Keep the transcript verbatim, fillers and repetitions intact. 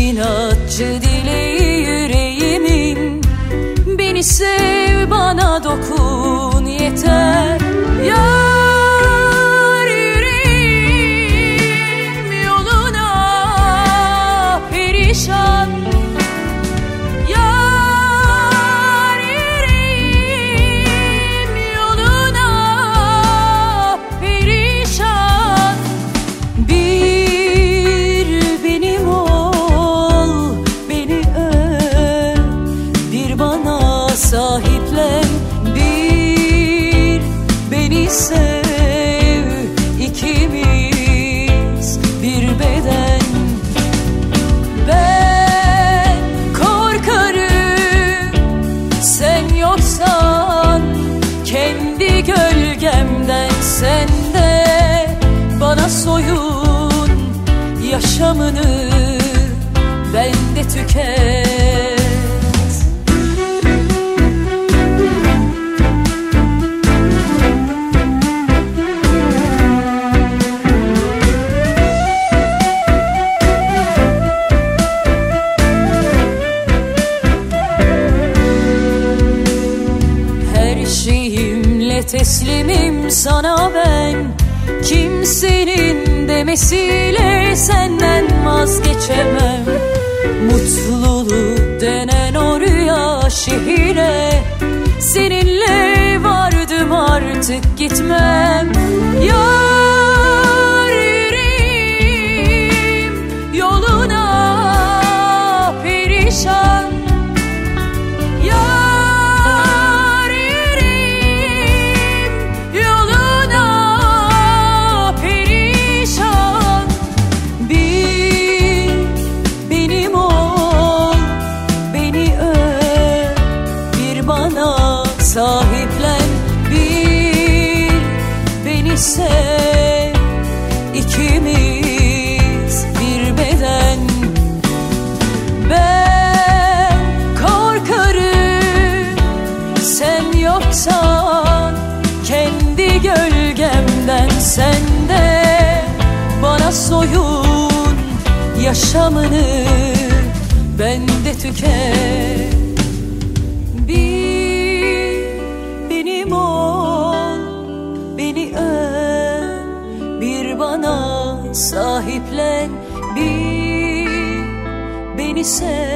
inatçı dileği yüreğimin. Beni sev, bana dokun yeter. Yar yüreğim yoluna perişan. Yar yüreğim yoluna perişan. Bir benim ol, beni öv, bir bana sahiplen, bir beni sev, ikimiz bir beden. Ben korkarım sen yoksan, kendi gölgemden. Sen de bana soyun yaşamını, bende tüket. Her şeyimle teslimim sana ben. Kimsenin demesiyle senden vazgeçemem. Mutluluğu denen o rüya şehire, seninle vardım artık gitmem. Yar yüreğim yoluna perişan. Yar yüreğim yoluna perişan. Bir benim ol, beni öv, bir bana sahiplen, bir beni sev, ikimiz bir beden. Ben korkarım sen yoksan, kendi gölgemden. Sen de bana soyun yaşamını, bende tüket. Bir benim ol, beni öv, bir bana sahiplen, bir beni sev,